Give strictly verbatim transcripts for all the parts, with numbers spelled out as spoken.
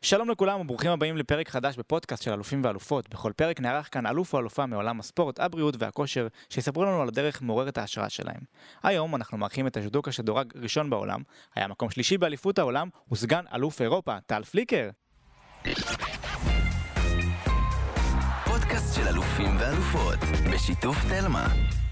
שלום לכולם וברוכים הבאים לפרק חדש בפודקאסט של אלופים ואלופות. בכל פרק נערך כאן אלוף או אלופה מעולם הספורט, הבריאות והכושר, שיספרו לנו על הדרך מעוררת ההשראה שלהם. היום אנחנו מארחים את הג'ודוקה שדורג ראשון בעולם, היה מקום שלישי באליפות העולם, הוא סגן אלוף אירופה, טל פליקר. פודקאסט של אלופים ואלופות, בשיתוף תלמה.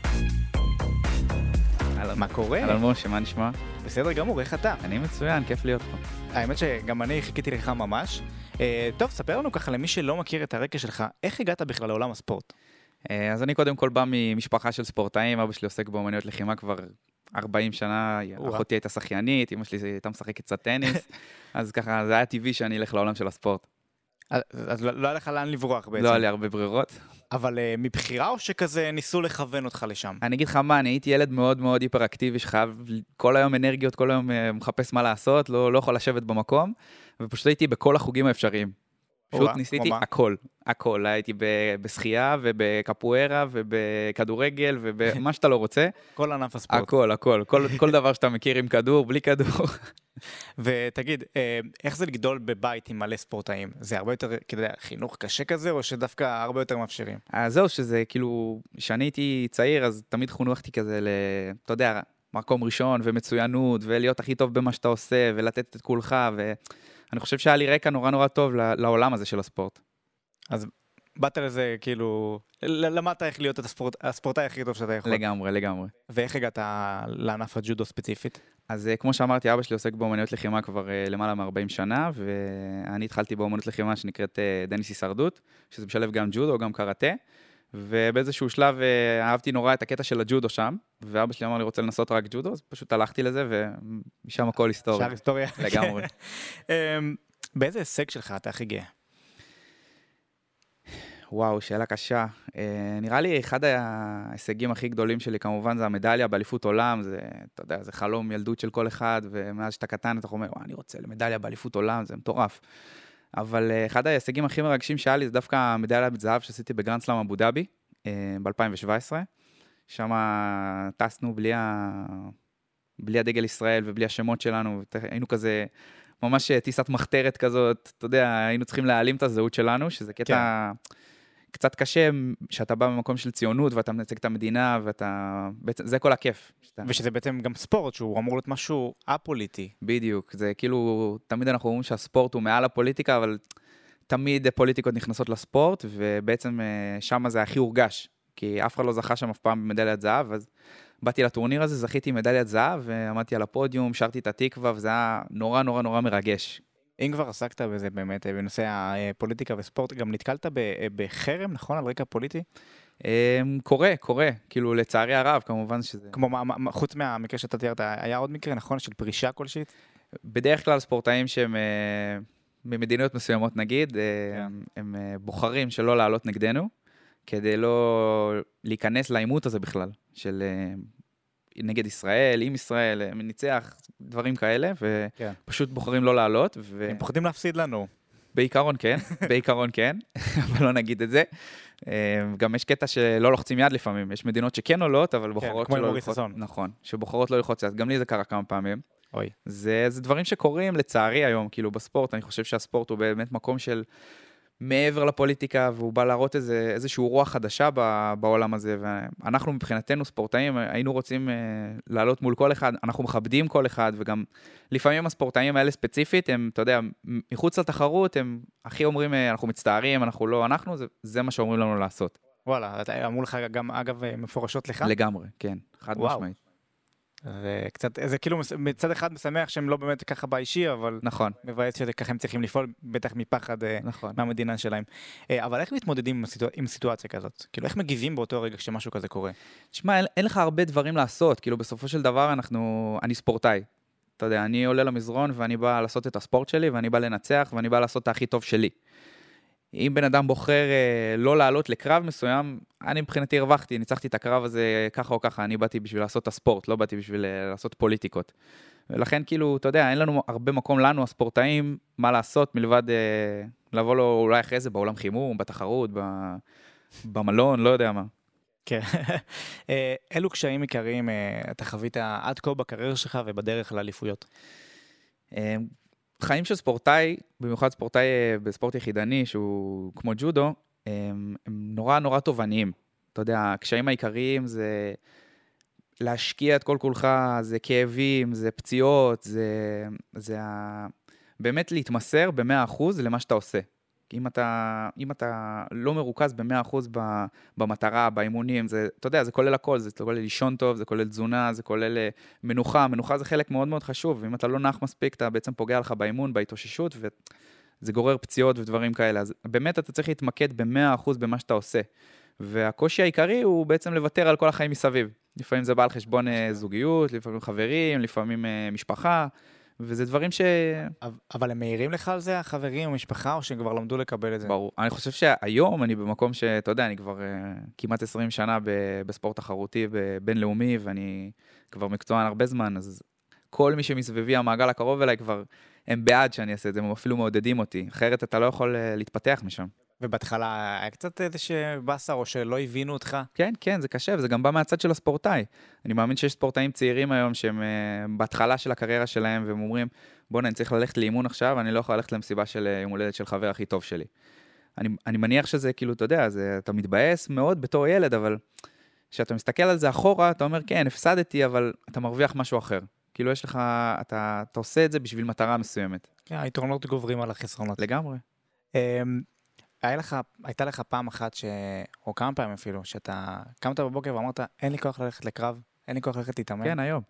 מה קורה? אהלן משה, מה נשמע? בסדר גמור, איך אתה? אני מצוין, כיף להיות פה. האמת שגם אני חיכיתי לך ממש. אה, טוב, ספר לנו ככה למי שלא מכיר את הרקע שלך, איך הגעת בכלל לעולם הספורט? אז אני קודם כל בא ממשפחה של ספורטאים, אבא שלי עוסק באומנויות לחימה כבר ארבעים שנה, אחותי הייתה שחיינית, אמא שלי הייתה משחקת קצת טניס, אז ככה זה היה טבעי שאני אלך לעולם של הספורט. אז, אז לא, לא היה לך לאן לברוח בעצם? לא היה לי הרבה ברירות. אבל uh, מבחירה או שכזה ניסו לכוון אותך לשם? אני אגיד לך מה, אני הייתי ילד מאוד מאוד היפראקטיבי, שחייב כל היום אנרגיות, כל היום uh, מחפש מה לעשות, לא, לא יכול לשבת במקום, ופשוט הייתי בכל החוגים האפשריים. פשוט ניסיתי הכל, הכל, הייתי בשחייה ובקפוארה ובכדורגל ובמה שאתה לא רוצה. כל ענף הספורט. הכל, הכל, כל, כל דבר שאתה מכיר עם כדור, בלי כדור. ותגיד, איך זה לגדול בבית עם מלא ספורטאים? זה הרבה יותר, כדי חינוך קשה כזה, או שדווקא הרבה יותר מאפשרים? אז זהו, שזה כאילו, כשאני הייתי צעיר, אז תמיד חונכתי כזה, אתה יודע, מקום ראשון ומצוינות, ולהיות הכי טוב במה שאתה עושה, ולתת את כולך, ו... אני חושב שהיה לי רקע נורא נורא טוב לעולם הזה של הספורט. אז באת לזה, כאילו, למדת איך להיות את הספורט, הספורטאי הכי טוב שאתה יכול. לגמרי, לגמרי. ואיך הגעת לענף הג'ודו ספציפית? אז כמו שאמרתי, אבא שלי עוסק באומנויות לחימה כבר למעלה מ-ארבעים שנה, ואני התחלתי באומנות לחימה שנקראת דניס הישרדות, שזה משלב גם ג'ודו, גם קראטה, ובאיזשהו שלב אהבתי נורא את הקטע של הג'ודו שם, ואבא שלי אמר לי רוצה לנסות רק ג'ודו, אז פשוט הלכתי לזה, ומשם הכל היסטוריה. שער היסטוריה. לגמרי. באיזה הישג שלך אתה הכי גאה? וואו, שאלה קשה. נראה לי אחד ההישגים הכי גדולים שלי, כמובן, זה המדליה באליפות עולם, זה, אתה יודע, זה חלום ילדות של כל אחד, ומאז שאתה קטן אתה אומר, אני רוצה למדליה באליפות עולם, זה מטורף. אבל אחד ההישגים הכי מרגשים שהיה לי זה דווקא המדליה בזהב שעשיתי בגרנד סלאם אבו דאבי ב-אלפיים שבע עשרה. שם טסנו בלי, ה... בלי הדגל ישראל ובלי השמות שלנו, היינו כזה ממש טיסת מחתרת כזאת, אתה יודע, היינו צריכים להעלים את הזהות שלנו, שזה קטע כן. קצת קשה, שאתה בא במקום של ציונות ואתה מנצג את המדינה, ואתה... בעצם, זה כל הכיף. שאתה... ושזה בעצם גם ספורט, שהוא אמור להיות משהו אפוליטי. בדיוק, זה כאילו, תמיד אנחנו אומרים שהספורט הוא מעל הפוליטיקה, אבל תמיד הפוליטיקות נכנסות לספורט, ובעצם שם זה הכי הורגש, כי אף אחד לא זכה שם אף פעם במדליית זהב, אז באתי לטורניר הזה, זכיתי מדליית זהב, ועמדתי על הפודיום, שרתי את התקווה, וזה היה נורא נורא נורא מרגש. אם כבר עסקת בזה באמת, בנושא הפוליטיקה וספורט, גם נתקלת בחרם, נכון, על רקע פוליטי? קורה, קורה, כאילו לצערי הרב, כמובן שזה... כמו, חוץ מהמקרה שאתה תיארת, היה עוד מקרה, נכון, של פרישה כלשהי? בדרך כלל ספורטאים שהם ממדינות מסוימות נגיד, הם בוחרים שלא לעלות נגדנו, כדי לא להיכנס לאימות הזה בכלל, של נגד ישראל, עם ישראל, מניצח, דברים כאלה, ופשוט בוחרים לא לעלות. הם פוחדים להפסיד לנו. בעיקרון כן, בעיקרון כן, אבל לא נגיד את זה. גם יש קטע שלא לוחצים יד לפעמים, יש מדינות שכן עולות, אבל בוחרות שלא ללחוץ. נכון, שבוחרות לא ללחוץ יד, גם לי זה קרה כמה פעמים. אוי. זה, זה דברים שקורים לצערי היום, כאילו בספורט, אני חושב שהספורט הוא באמת מקום של מעבר לפוליטיקה, והוא בא להראות איזה, איזשהו רוח חדשה בעולם הזה, ואנחנו מבחינתנו ספורטאים, היינו רוצים לעלות מול כל אחד, אנחנו מכבדים כל אחד, וגם לפעמים הספורטאים האלה ספציפית, הם, אתה יודע, מחוץ לתחרות, הם הכי אומרים, אנחנו מצטערים, אנחנו לא, אנחנו, זה, זה מה שאומרים לנו לעשות. וואלה, אמרו לך גם, אגב, מפורשות לך? לגמרי, כן, חד משמעית. זה קצת, זה כאילו מצד אחד משמח שהם לא באמת ככה באישי, אבל נכון. מבאס שזה ככה הם צריכים לפעול, בטח מפחד נכון. מהמדינה שלהם. אבל איך מתמודדים עם, הסיטואציה, עם סיטואציה כזאת? כאילו איך מגיבים באותו רגע כשמשהו כזה קורה? תשמע, אין, אין לך הרבה דברים לעשות, כאילו בסופו של דבר אנחנו, אני ספורטאי. אתה יודע, אני עולה למזרון ואני בא לעשות את הספורט שלי, ואני בא לנצח, ואני בא לעשות את הכי טוב שלי. אם בן אדם בוחר לא לעלות לקרב מסוים, אני מבחינתי הרווחתי, ניצחתי את הקרב הזה ככה או ככה, אני באתי בשביל לעשות את הספורט, לא באתי בשביל לעשות פוליטיקות. ולכן כאילו, אתה יודע, אין לנו הרבה מקום לנו, הספורטאים, מה לעשות מלבד לבוא לו אולי אחרי זה בעולם חימום, בתחרות, במלון, לא יודע מה. כן. אילו קשיים עיקריים אתה חווית עד כה בקריירה שלך ובדרך לאליפויות? חיים של ספורטאי, במיוחד ספורטאי בספורט יחידני, שהוא כמו ג'ודו, הם, הם נורא נורא תובעניים. אתה יודע, הקשיים העיקריים זה להשקיע את כל כולך, זה כאבים, זה פציעות, זה, זה ה... באמת להתמסר ב-מאה אחוז למה שאתה עושה. אם אתה, אם אתה לא מרוכז ב-מאה אחוז במטרה, באימונים, זה, אתה יודע, זה כולל הכל, זה כולל לישון טוב, זה כולל תזונה, זה כולל מנוחה, מנוחה זה חלק מאוד מאוד חשוב, ואם אתה לא נח מספיק, אתה בעצם פוגע לך באימון, בהתאוששות, וזה גורר פציעות ודברים כאלה. אז באמת אתה צריך להתמקד ב-מאה אחוז במה שאתה עושה. והקושי העיקרי הוא בעצם לוותר על כל החיים מסביב. לפעמים זה בא על חשבון זוגיות, לפעמים חברים, לפעמים משפחה, וזה דברים ש... אבל הם מהירים לך על זה, החברים או משפחה, או שהם כבר למדו לקבל את זה? ברור. אני חושב שהיום אני במקום שאתה יודע, אני כבר uh, כמעט עשרים שנה ב- בספורט תחרותי, בבינלאומי, ואני כבר מקצוען הרבה זמן, אז כל מי שמסביבי המעגל הקרוב אליי כבר, הם בעד שאני אעשה את זה, הם אפילו מעודדים אותי, אחרת אתה לא יכול uh, להתפתח משם. ובהתחלה היה קצת איזה שבאסר או שלא הבינו אותך? כן, כן, זה קשה, וזה גם בא מהצד של הספורטאי. אני מאמין שיש ספורטאים צעירים היום שהם uh, בהתחלה של הקריירה שלהם, והם אומרים, בוא אני צריך ללכת לאימון עכשיו, אני לא יכול ללכת למסיבה של יום הולדת של חבר הכי טוב שלי. אני, אני מניח שזה כאילו, אתה יודע, זה, אתה מתבאס מאוד בתור ילד, אבל כשאתה מסתכל על זה אחורה, אתה אומר, כן, הפסדתי, אבל אתה מרוויח משהו אחר. כאילו יש לך, אתה, אתה עושה את זה בשביל מטרה מסוימת. כן, היתרונות גוברים על החסרונות. לגמרי. היה לך, הייתה לך פעם אחת, ש... או כמה פעמים אפילו, שאתה קמת בבוקר ואמרת, אין לי כוח ללכת לקרב, אין לי כוח ללכת להתאמן. כן, היום.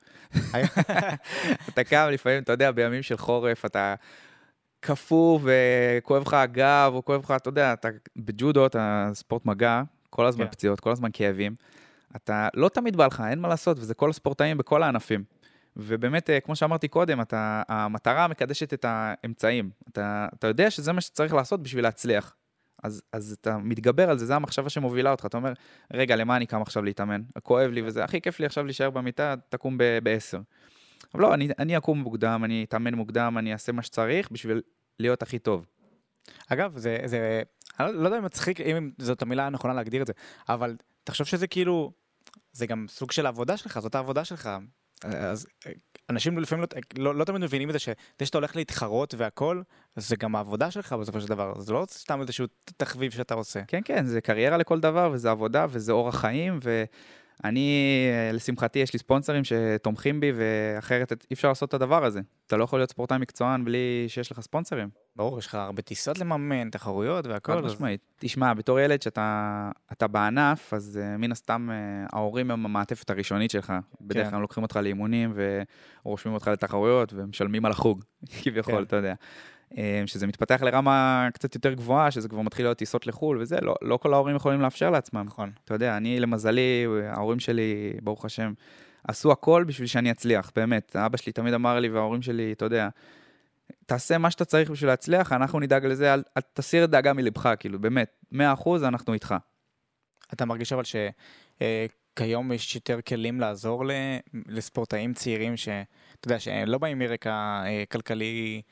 אתה קם לפעמים, אתה יודע, בימים של חורף, אתה קפוא וכואב לך הגב, או כואב לך, אתה יודע, אתה בג'ודו, אתה ספורט מגע, כל הזמן כן. פציעות, כל הזמן כאבים. אתה לא תמיד בא לך, אין מה לעשות, וזה כל הספורטאים בכל הענפים. ובאמת, כמו שאמרתי קודם, אתה, המטרה מקדשת את האמצעים. אתה, אתה יודע שזה מה שצריך לעשות בשביל להצליח. אז, אז אתה מתגבר על זה, זה המחשבה שמובילה אותך. אתה אומר, רגע, למה אני קם עכשיו להתאמן? כואב לי וזה, הכי כיף לי עכשיו להישאר במיטה, תקום בעשר. אבל לא, אני, אני אקום מוקדם, אני אתאמן מוקדם, אני אעשה מה שצריך בשביל להיות הכי טוב. אגב, זה, זה, אני לא יודע אם מצחיק, אם זאת המילה הנכונה להגדיר את זה, אבל תחשוב שזה כאילו, זה גם סוג של העבודה שלך, זאת העבודה שלך. אז אנשים לפעמים לא, לא, לא תמיד מבינים את זה, שזה שאתה הולך להתחרות והכל, זה גם העבודה שלך בסופו של דבר, זה לא סתם איזשהו תחביב שאתה עושה. כן, כן, זה קריירה לכל דבר, וזה עבודה, וזה אורח חיים, ואני, לשמחתי, יש לי ספונסרים שתומכים בי, ואחרת אי אפשר לעשות את הדבר הזה. אתה לא יכול להיות ספורטאי מקצוען בלי שיש לך ספונסרים. ברור, יש לך הרבה טיסות לממן, תחרויות והכל. חד משמעית. תשמע, בתור ילד שאתה אתה בענף, אז uh, מן הסתם uh, ההורים הם המעטפת הראשונית שלך. בדרך כלל לוקחים אותך לאימונים ורושמים אותך לתחרויות ומשלמים על החוג, כביכול, אתה יודע. שזה מתפתח לרמה קצת יותר גבוהה, שזה כבר מתחיל להיות טיסות לחול וזה, לא, לא כל ההורים יכולים לאפשר לעצמם. נכון. אתה יודע, אני למזלי, ההורים שלי, ברוך השם, עשו הכל בשביל שאני אצליח, באמת. האבא שלי תמיד אמר לי, וההורים שלי, אתה יודע, תעשה מה שאתה צריך בשביל להצליח, אנחנו נדאג לזה, אל, אל תסיר את דאגה מלבך, כאילו, באמת, מאה אחוז אנחנו איתך. אתה מרגיש אבל שכיום יש יותר כלים לעזור לספורטאים צעירים, שאתה יודע, שהם לא באים מרקע כלכלי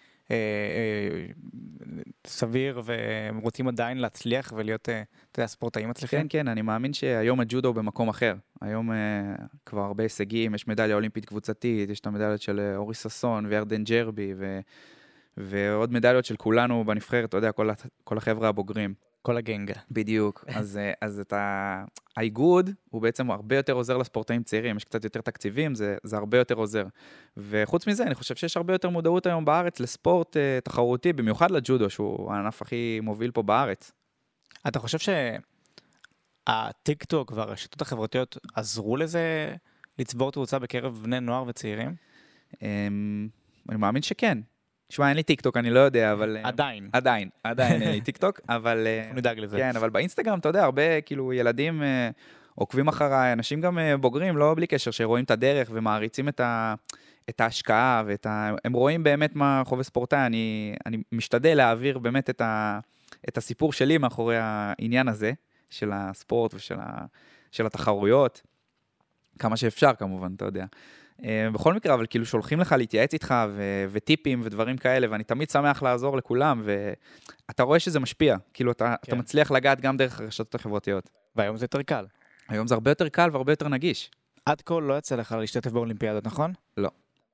סביר, והם רוצים עדיין להצליח ולהיות, אתה יודע, ספורטאים מצליחים? כן, כן, אני מאמין שהיום הג'ודו במקום אחר. היום כבר הרבה הישגים, יש מדליה אולימפית קבוצתית, יש את המדליות של אורי ססון וירדן ג'רבי, ועוד מדליות של כולנו בנבחרת, אתה יודע, כל החבר'ה הבוגרים. כל הגנגה. בדיוק. אז, אז את ה... האיגוד הוא בעצם הרבה יותר עוזר לספורטאים צעירים, יש קצת יותר תקציבים, זה, זה הרבה יותר עוזר. וחוץ מזה, אני חושב שיש הרבה יותר מודעות היום בארץ לספורט uh, תחרותי, במיוחד לג'ודו, שהוא הענף הכי מוביל פה בארץ. אתה חושב שהטיק טוק והרשתות החברתיות עזרו לזה לצבור תאוצה בקרב בני נוער וצעירים? Um, אני מאמין שכן. תשמע, אין לי טיקטוק, אני לא יודע, אבל... עדיין. עדיין, עדיין אין לי טיקטוק, אבל... נדאג לזה. כן, אבל באינסטגרם, אתה יודע, הרבה, כאילו, ילדים עוקבים אחריי, אנשים גם בוגרים, לא בלי קשר, שרואים את הדרך ומעריצים את ה... את ההשקעה, ואת ה... הם רואים באמת מה חווה ספורטאי, אני, אני משתדל להעביר באמת את, ה... את הסיפור שלי מאחורי העניין הזה, של הספורט ושל ה... של התחרויות, כמה שאפשר כמובן, אתה יודע. בכל מקרה, אבל כאילו שולחים לך להתייעץ איתך ו- וטיפים ודברים כאלה, ואני תמיד שמח לעזור לכולם, ואתה רואה שזה משפיע, כאילו אתה, כן. אתה מצליח לגעת גם דרך הרשתות החברתיות. והיום זה יותר קל. היום זה הרבה יותר קל והרבה יותר נגיש. עד כה לא יצא לך להשתתף באולימפיאדות, נכון? לא.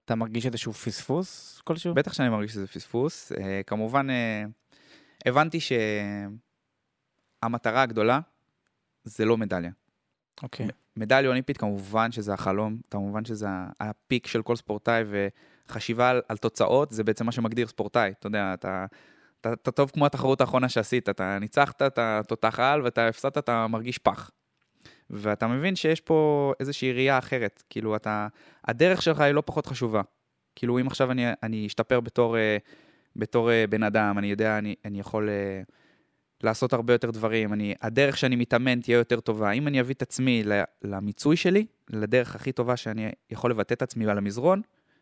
אתה מרגיש איזשהו פספוס כלשהו? בטח שאני מרגיש שזה פספוס. אה, כמובן, אה, הבנתי שהמטרה הגדולה זה לא מדליה. אוקיי. מדליה אולימפית, כמובן שזה החלום, כמובן שזה הפיק של כל ספורטאי, וחשיבה על, על תוצאות, זה בעצם מה שמגדיר ספורטאי. אתה יודע, אתה, אתה, אתה טוב כמו התחרות האחרונה שעשית, אתה ניצחת, אתה תותח על, ואתה הפסדת, אתה מרגיש פח. ואתה מבין שיש פה איזושהי ראייה אחרת, כאילו אתה, הדרך שלך היא לא פחות חשובה. כאילו אם עכשיו אני, אני אשתפר בתור, בתור בן אדם, אני יודע, אני, אני יכול לעשות הרבה יותר דברים, אני, הדרך שאני מתאמן תהיה יותר טובה. אם אני אביא את עצמי למיצוי שלי, לדרך הכי טובה שאני יכול לבטא את עצמי על המזרון,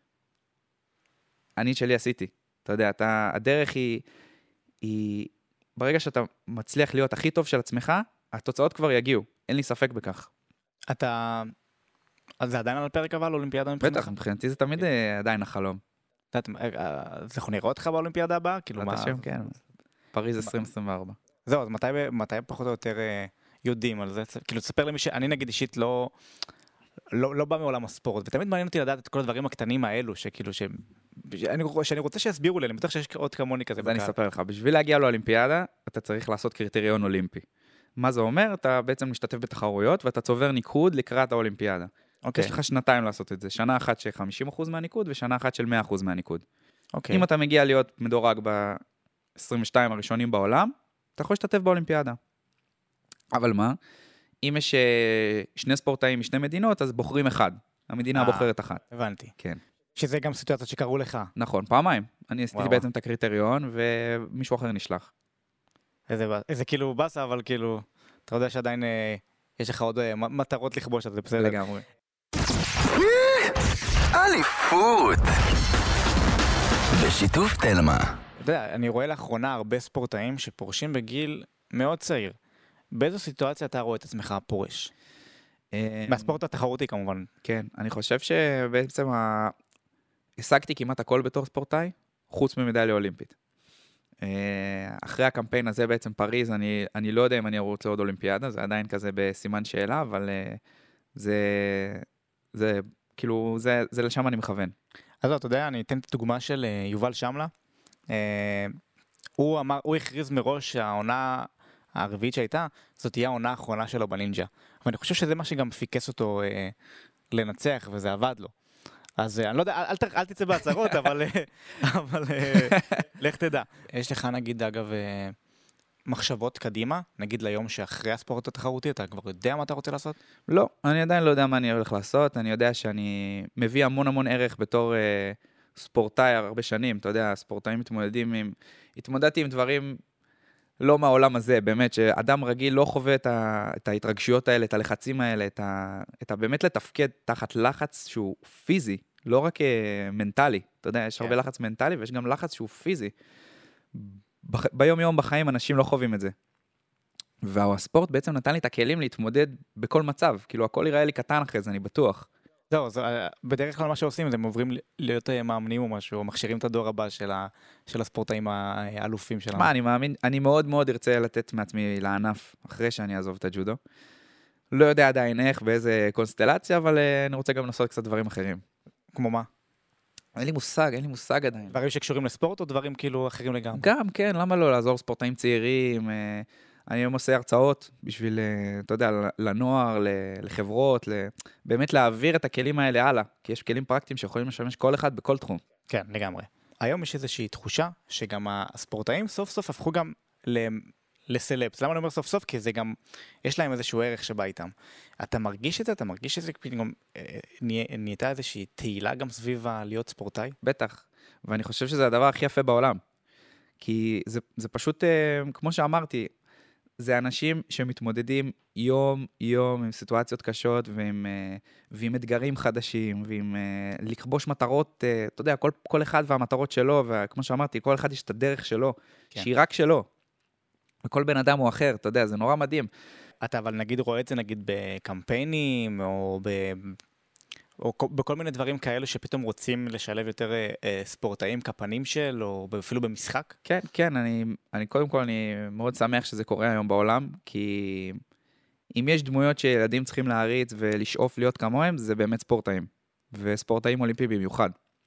אני שלי עשיתי. אתה יודע, אתה, הדרך היא, היא, ברגע שאתה מצליח להיות הכי טוב של עצמך, התוצאות כבר יגיעו, אין לי ספק בכך. אתה... אז זה עדיין על הפרק אבל, אולימפיאדה מבחינתך? בטח, מבחינתי זה תמיד עדיין החלום. אז אנחנו נראה אותך באולימפיאדה הבאה? כאילו מה... השם, כן. פריז עשרים עשרים וארבע. זהו, אז מתי, מתי פחות או יותר יודעים על זה? כאילו, תספר למי שאני נגיד אישית לא... לא, לא בא מעולם הספורט, ותמיד מעניין אותי לדעת את כל הדברים הקטנים האלו, שכאילו, ש... שאני, שאני רוצה שיסבירו לי, אני בטוח שיש עוד כמוני כזה. אז אני אספר לך, בשביל להגיע לאולימפיאדה, אתה צריך לעשות קריטריון אולימפי. מה זה אומר? אתה בעצם משתתף בתחרויות, ואתה צובר ניקוד לקראת האולימפיאדה. אוקיי. יש לך שנתיים לעשות את זה, שנה אחת של חמישים אחוז מהניקוד, ושנה אחת של מאה אחוז מהניקוד. אוקיי. אם אתה מגיע להיות מדורג ב-עשרים ושתיים הראשונים בעולם, אתה יכול להשתתף באולימפיאדה. אבל מה? אם יש שני ספורטאים משני מדינות, אז בוחרים אחד. המדינה בוחרת אחת. הבנתי. כן. שזה גם סיטואציות שקראו לך. נכון, פעמיים. אני עשיתי בעצם את הקריטריון, ומישהו אחר נשלח. איזה, איזה כאילו בסה, אבל כאילו, אתה יודע שעדיין אה, יש לך עוד אה, מטרות לכבוש, אז זה בסדר. לגמרי. אליפות! בשיתוף תלמה. אתה יודע, אני רואה לאחרונה הרבה ספורטאים שפורשים בגיל מאוד צעיר. באיזו סיטואציה אתה רואה את עצמך פורש? מהספורט התחרותי כמובן. כן, אני חושב שבעצם השגתי כמעט הכל בתור ספורטאי, חוץ ממדליה אולימפית. אחרי הקמפיין הזה בעצם פריז, אני, אני לא יודע אם אני רוצה עוד אולימפיאדה, זה עדיין כזה בסימן שאלה, אבל זה, זה, כאילו, זה, זה לשם אני מכוון. אז אתה יודע, אני אתן את הדוגמה של יובל שמלה. הוא אמר, הוא הכריז מראש שהעונה הרביעית שהייתה, זאת תהיה העונה האחרונה שלו בנינג'ה. ואני חושב שזה מה שגם פיקס אותו אה, לנצח, וזה עבד לו. אז אה, אני לא יודע, אל, אל, אל תצא בהצהרות, אבל, אבל אה, לך תדע. יש לך נגיד, אגב, אה, מחשבות קדימה, נגיד ליום שאחרי הספורט התחרותי, אתה כבר יודע מה אתה רוצה לעשות? לא, אני עדיין לא יודע מה אני הולך לעשות, אני יודע שאני מביא המון המון ערך בתור אה, ספורטאי הרבה שנים, אתה יודע, ספורטאים מתמודדים עם, התמודדתי עם דברים לא מהעולם הזה, באמת, שאדם רגיל לא חווה את, ה, את ההתרגשויות האלה, את הלחצים האלה, את, ה, את ה, באמת לתפקד תחת לחץ שהוא פיזי, לא רק מנטלי. אתה יודע, יש הרבה לחץ מנטלי, ויש גם לחץ שהוא פיזי. ב- ביום יום בחיים אנשים לא חווים את זה. והספורט בעצם נתן לי את הכלים להתמודד בכל מצב. כאילו, הכל יראה לי קטן אחרי זה, אני בטוח. זהו, בדרך כלל מה שעושים, הם עוברים להיות מאמנים או משהו, או מכשירים את הדור הבא של, ה, של הספורטאים האלופים שלנו. מה, אני מאמין, אני מאוד מאוד ארצה לתת מעצמי לענף, אחרי שאני אעזוב את הג'ודו. לא יודע עדיין איך, באיזה קונסטלציה, אבל אני רוצה גם לעשות קצת דברים אחרים. כמו מה? אין לי מושג, אין לי מושג עדיין. דברים שקשורים לספורט או דברים כאילו אחרים לגמרי? גם, כן, למה לא? לעזור ספורטאים צעירים, אני היום עושה הרצאות בשביל, אתה יודע, לנוער, לחברות, באמת להעביר את הכלים האלה הלאה, כי יש כלים פרקטיים שיכולים לשמש כל אחד בכל תחום. כן, לגמרי. היום יש איזושהי תחושה שגם הספורטאים סוף סוף הפכו גם לסלפס. למה אני אומר סוף סוף? כי זה גם, יש להם איזשהו ערך שבא איתם. אתה מרגיש את זה? אתה מרגיש שזה גם נהייתה איזושהי תהילה גם סביב להיות ספורטאי? בטח, ואני חושב שזה הדבר הכי יפה בעולם. כי זה, זה פשוט, כמו שאמרתי, זה אנשים שמתמודדים יום יום עם סיטואציות קשות ועם, ועם אתגרים חדשים ועם לכבוש מטרות, אתה יודע, כל, כל אחד והמטרות שלו, וכמו שאמרתי, כל אחד יש את הדרך שלו, כן. שהיא רק שלו. וכל בן אדם הוא אחר, אתה יודע, זה נורא מדהים. אתה אבל נגיד רואה את זה נגיד בקמפיינים או ב... או בכל מיני דברים כאלו שפתאום רוצים לשלב יותר אה, ספורטאים כפנים של, או אפילו במשחק? כן, כן, אני, אני קודם כל אני מאוד שמח שזה קורה היום בעולם, כי אם יש דמויות שילדים צריכים להריץ ולשאוף להיות כמוהם, זה באמת ספורטאים, וספורטאים אולימפיים במיוחד.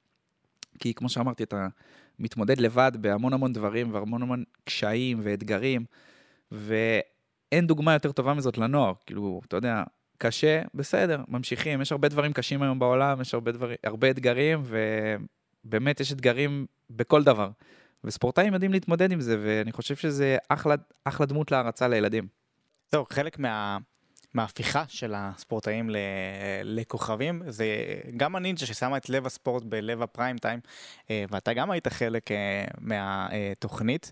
כי כמו שאמרתי, אתה מתמודד לבד בהמון המון דברים, והמון המון קשיים ואתגרים, ואין דוגמה יותר טובה מזאת לנוער. כאילו, אתה יודע, קשה, בסדר, ממשיכים. יש הרבה דברים קשים היום בעולם, יש הרבה, דבר, הרבה אתגרים, ובאמת יש אתגרים בכל דבר. וספורטאים יודעים להתמודד עם זה, ואני חושב שזה אחלה, אחלה דמות להרצה לילדים. זהו, חלק מה... מההפיכה של הספורטאים לכוכבים, זה גם הנינג'ה ששמה את לב הספורט בלב הפריים טיים, ואתה גם היית חלק מהתוכנית.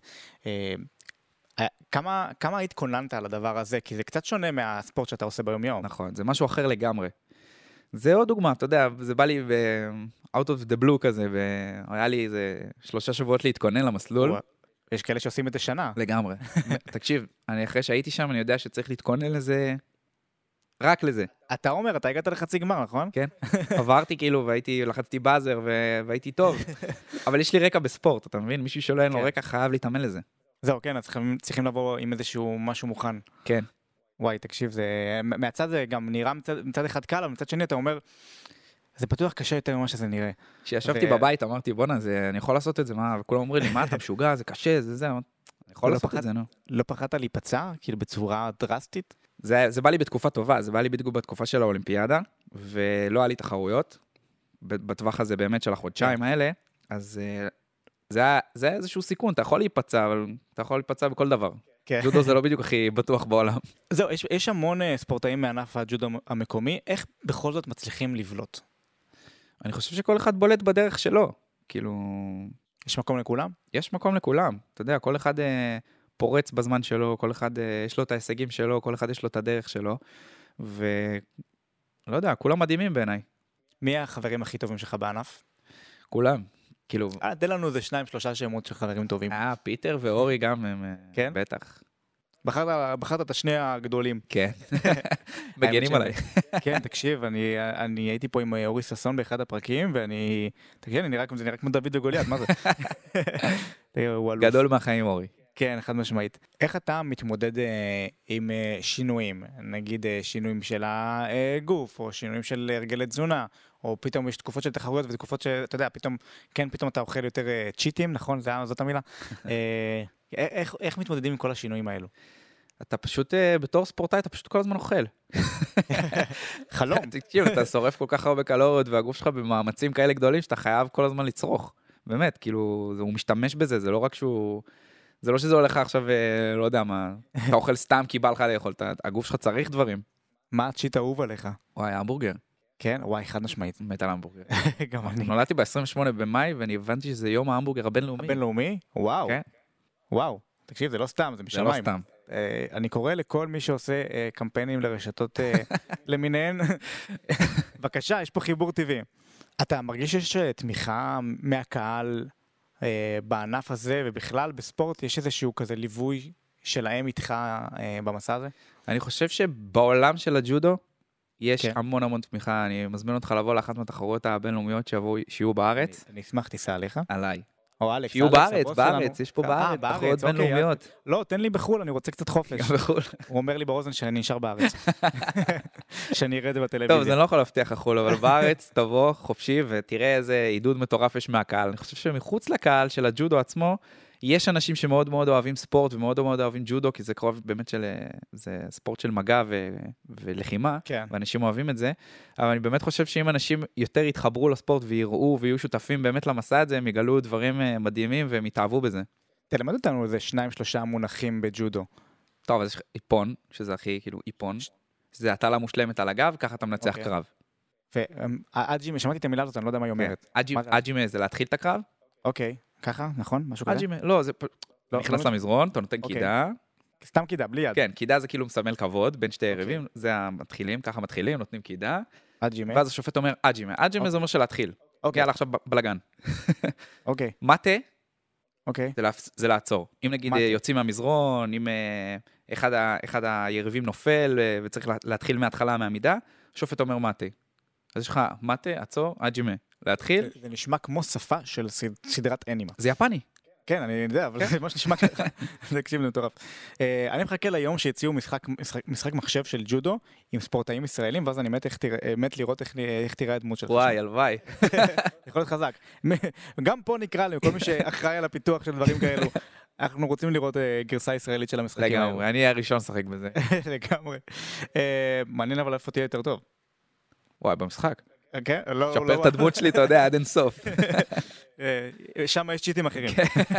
כמה, כמה התכוננת על הדבר הזה? כי זה קצת שונה מהספורט שאתה עושה ביום יום. נכון, זה משהו אחר לגמרי. זה עוד דוגמה, אתה יודע, זה בא לי ב- out of the blue כזה, והיה לי איזה שלושה שבועות להתכונן למסלול. יש כאלה שעושים את זה שנה. לגמרי. תקשיב, אני אחרי שהייתי שם, אני יודע שצריך להתכונן לזה, רק לזה. אתה אומר, אתה הגעת לחצי גמר, נכון? כן. עברתי כאילו, והייתי, לחצתי באזר, והייתי טוב. אבל יש לי רקע בספורט, אתה מבין? מישהו שלא אין לו רקע חייב להתאמן לזה. זהו, כן, אז צריכים לבוא עם איזשהו משהו מוכן. כן. וואי, תקשיב, זה, מהצד זה גם נראה מצד, מצד אחד קל, אבל מצד שני אתה אומר, זה פתוח קשה יותר ממה שזה נראה. כשישבתי בבית אמרתי, בוא'נה, אני יכול לעשות את זה, מה? וכולם אומרים לי, מה אתה משוגע, זה קשה, זה זה, אני יכול לעשות את זה, נו. לא פחדת להיפצע, כאילו בצורה דרסטית? זה, זה בא לי בתקופה טובה, זה בא לי בדיוק בתקופה של האולימפיאדה, ולא היה לי תחרויות, בטווח הזה באמת של החודשיים האלה, אז זה, זה איזשהו סיכון, אתה יכול להיפצע, אבל אתה יכול להיפצע בכל דבר. ג'ודו זה לא בדיוק הכי בטוח בעולם. זהו, יש, יש המון ספורטאים מענף הג'ודו המקומי, איך בכל זאת מצליחים לבלוט? אני חושב שכל אחד בולט בדרך שלו, כאילו... יש מקום לכולם? יש מקום לכולם, אתה יודע, כל אחד אה, פורץ בזמן שלו, כל אחד אה, יש לו את ההישגים שלו, כל אחד יש לו את הדרך שלו, ולא יודע, כולם מדהימים בעיניי. מי החברים הכי טובים שלך בענף? כולם, כאילו... אה, תן לנו איזה שניים, שלושה שמות של חברים טובים. אה, פיטר ואורי גם הם, כן? בטח. בחרת, בחרת את השני הגדולים. כן. מגנים עליי. כן, תקשיב, אני, אני הייתי פה עם אורי ססון באחד הפרקים, ואני, תקשיב, אני נראה, זה נראה כמו דוד וגוליית, מה זה? גדול מהחיים, אורי. כן, חד משמעית. איך אתה מתמודד אה, עם אה, שינויים? נגיד אה, שינויים של הגוף, או שינויים של הרגלי תזונה, או פתאום יש תקופות של תחרויות, ותקופות שאתה יודע, פתאום, כן, פתאום אתה אוכל יותר אה, צ'יטים, נכון? זה, זאת המילה. אה, איך, איך מתמודדים עם כל השינויים האלו? אתה פשוט, בתור ספורטאי, אתה פשוט כל הזמן אוכל. חלום. תקשיב, אתה שורף כל כך הרבה קלוריות, והגוף שלך במאמצים כאלה גדולים, שאתה חייב כל הזמן לצרוך. באמת, כאילו, הוא משתמש בזה, זה לא רק שהוא... זה לא שזה הולך עכשיו, לא יודע מה, אתה אוכל סתם כי בא לך לאכול, הגוף שלך צריך דברים. מה הצ'יט אהוב עליך? וואי, המבורגר. כן? וואי, חד משמעית. מת על המבורגר. גם אני. נולדתי ב-עשרים ושמונה במאי, ואני הבנתי שזה יום ההמבורגר הבינלאומי. הבינלאומי? וואו. כן. וואו. תקשיב, זה לא סתם, זה משמיים. זה לא סתם. אני קורא לכל מי שעושה קמפיינים לרשתות למיניהן, בבקשה, יש פה חיבור טבעי. אתה מרגיש שיש תמיכה מהקהל בענף הזה, ובכלל בספורט יש איזשהו כזה ליווי שלהם איתך במסע הזה? אני חושב שבעולם של הג'ודו יש כן. המון המון תמיכה. אני מזמין אותך לבוא לאחת מהתחרויות הבינלאומיות שיהיו בארץ. אני, אני אשמח, תיסע עליך. עליי. או אלכס, שיהיו אלכס, בארץ, הבוס בארץ, שלנו. יש פה אה, בארץ, בארץ, תחרויות אוקיי, בינלאומיות. לא, תן לי בחול, אני רוצה קצת חופש. גם בחול. הוא אומר לי באוזן שאני נשאר בארץ. שאני ארד בטלוויזיה. טוב, זה לא יכול להבטיח החול, אבל בארץ תבוא חופשי ותראה איזה עידוד מטורף יש מהקהל. אני חושב שמחוץ לקהל של הג'ודו עצמו, יש אנשים שמאוד מאוד אוהבים ספורט ומאוד מאוד אוהבים ג'ודו, כי זה קרוב באמת של, זה ספורט של מגע ו, ולחימה, כן. ואנשים אוהבים את זה. אבל אני באמת חושב שאם אנשים יותר יתחברו לספורט ויראו ויהיו שותפים באמת למסע הזה, הם יגלו דברים מדהימים והם יתאהבו בזה. תלמד אותנו איזה שניים, שלושה מונחים בג'ודו. טוב, אז יש איפון, שזה הכי כאילו איפון, שזה הטלה מושלמת על הגב, ככה אתה מנצח אוקיי. קרב. ואג'ימה, שמעתי את המילה הזאת, אני לא יודע מה היא אומרת. אג'ימה זה להתחיל את הקרב? אוקיי, ככה, נכון? משהו כזה? אג'ימה, לא, זה נכנס למזרון, אתה נותן קידה. סתם קידה, בלי יד. כן, קידה זה כאילו מסמל כבוד בין שתי יריבים, זה המתחילים, ככה מתחילים, נותנים קידה. אג'ימה. ואז השופט אומר אג'ימה. אג'ימה זה אומר שלהתחיל. אוקיי. יאללה, עכשיו בלגן. אוקיי. מטה, אוקיי. זה לעצור. אם נגיד יוצאים מהמזרון, אם אחד היריבים נופל וצריך להתחיל מההתחלה מהמידה, השופט אומר מטה. אז יש לך מטה, עצור, אג'ימה. להתחיל. זה נשמע כמו שפה של סדרת אנימה. זה יפני. כן, אני יודע, אבל זה מה שנשמע ככה. זה תקשיב לי מטורף. אני מחכה ליום שיציעו משחק מחשב של ג'ודו עם ספורטאים ישראלים, ואז אני מת לראות איך תראה הדמות שלך. וואי, הלוואי. יכול להיות חזק. גם פה נקרא לי, כל מי שאחראי על הפיתוח של דברים כאלו, אנחנו רוצים לראות גרסה ישראלית של המשחקים האלו. לגמרי, אני אהיה הראשון לשחק בזה. לגמרי. מעניין אבל איפה תהיה יותר טוב. וואי, במשחק. כן? לא... שפר את הדמות שלי, אתה יודע, עד אין סוף. שם יש צ'יטים אחרים.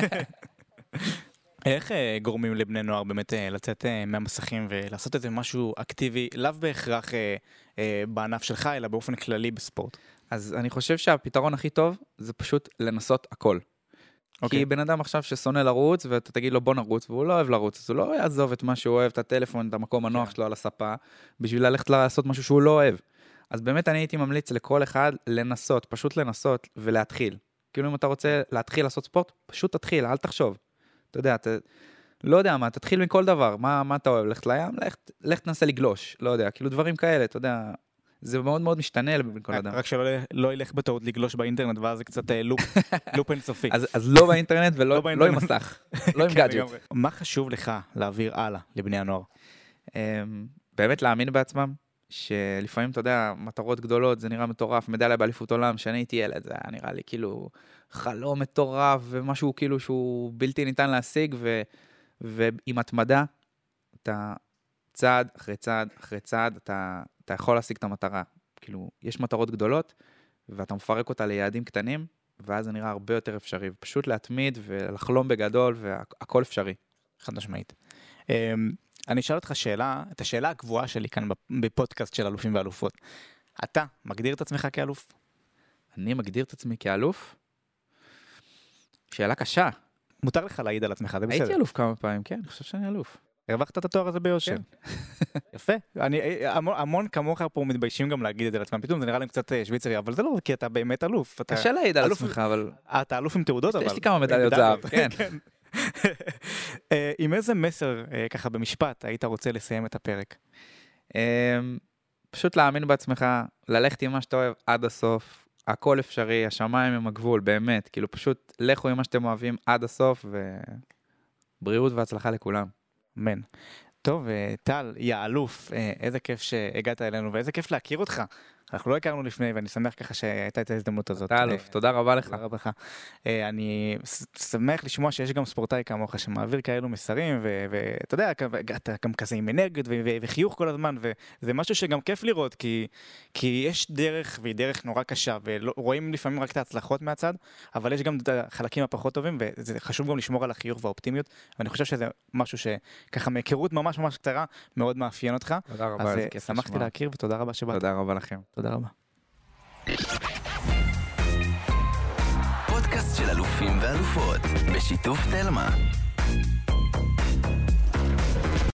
איך גורמים לבני נוער באמת לצאת מהמסכים ולעשות איזה משהו אקטיבי, לאו בהכרח בענף שלך, אלא באופן כללי בספורט? אז אני חושב שהפתרון הכי טוב זה פשוט לנסות הכל. כי בן אדם עכשיו ששונא לרוץ, ואתה תגיד לו בוא נרוץ, והוא לא אוהב לרוץ, אז הוא לא יעזוב את מה שהוא אוהב, את הטלפון, את המקום הנוח שלו על הספה, בשביל ללכת לעשות משהו שהוא לא אוהב. אז באמת אני הייתי ממליץ לכל אחד לנסות, פשוט לנסות ולהתחיל. כאילו אם אתה רוצה להתחיל לעשות ספורט, פשוט תתחיל, אל תחשוב. אתה יודע, אתה, לא יודע מה, תתחיל מכל דבר, מה, מה אתה אוהב, ללכת לים, ללכת, ללכת תנסה לגלוש, לא יודע, כאילו דברים כאלה, אתה יודע, זה מאוד מאוד משתנה לבין כל אדם. רק שלא לא ילך בטעות לגלוש באינטרנט, ואז זה קצת לופ, לופ אינסופי. אז, אז לא באינטרנט ולא לא עם מסך, לא עם גאדג'ט. מה חשוב לך להעביר הלאה לבני הנוער? באמת להאמין בעצמם, שלפעמים, אתה יודע, מטרות גדולות, זה נראה מטורף, מדליה באליפות עולם, שאני הייתי ילד, זה היה נראה לי כאילו חלום מטורף, ומשהו כאילו שהוא בלתי ניתן להשיג, ו, ועם התמדה, אתה צעד אחרי צעד אחרי צעד, אתה, אתה יכול להשיג את המטרה. כאילו, יש מטרות גדולות, ואתה מפרק אותה ליעדים קטנים, ואז זה נראה הרבה יותר אפשרי, פשוט להתמיד ולחלום בגדול, והכל אפשרי. חד משמעית. אני אשאל אותך שאלה, את השאלה הקבועה שלי כאן בפודקאסט של אלופים ואלופות. אתה מגדיר את עצמך כאלוף? אני מגדיר את עצמי כאלוף? שאלה קשה. מותר לך להעיד על עצמך, זה בסדר. הייתי אלוף כמה פעמים, כן, אני חושב שאני אלוף. הרווחת את התואר הזה ביושר. יפה. אני, המון, המון כמוך פה מתביישים גם להגיד את זה לעצמם. פתאום זה נראה להם קצת שוויצרי, אבל זה לא, כי אתה באמת אלוף. קשה להעיד על עצמך, אבל... אתה אלוף עם תעודות, אבל... יש לי כמה מדליות זהב, כן. עם איזה מסר, ככה במשפט, היית רוצה לסיים את הפרק? פשוט להאמין בעצמך, ללכת עם מה שאתה אוהב עד הסוף, הכל אפשרי, השמיים הם הגבול, באמת, כאילו פשוט לכו עם מה שאתם אוהבים עד הסוף, ובריאות והצלחה לכולם. אמן. טוב, טל, יא אלוף, איזה כיף שהגעת אלינו, ואיזה כיף להכיר אותך. אנחנו לא הכרנו לפני, ואני שמח ככה שהייתה את ההזדמנות הזאת. אתה אלוף, תודה רבה לך. תודה רבה לך. אני שמח לשמוע שיש גם ספורטאי כמוך שמעביר כאלו מסרים, ואתה יודע, אתה גם כזה עם אנרגיות וחיוך כל הזמן, וזה משהו שגם כיף לראות, כי יש דרך, והיא דרך נורא קשה, ורואים לפעמים רק את ההצלחות מהצד, אבל יש גם את החלקים הפחות טובים, וזה חשוב גם לשמור על החיוך והאופטימיות, ואני חושב שזה משהו שככה מהיכרות ממש ממש קצרה, מאוד מאפיין אותך. תודה רבה, אז שמחתי להכיר, ותודה רבה שבאת. תודה רבה לכם. תודה רבה. פודקאסט של אלופים ואלופות, בשיתוף תלמה.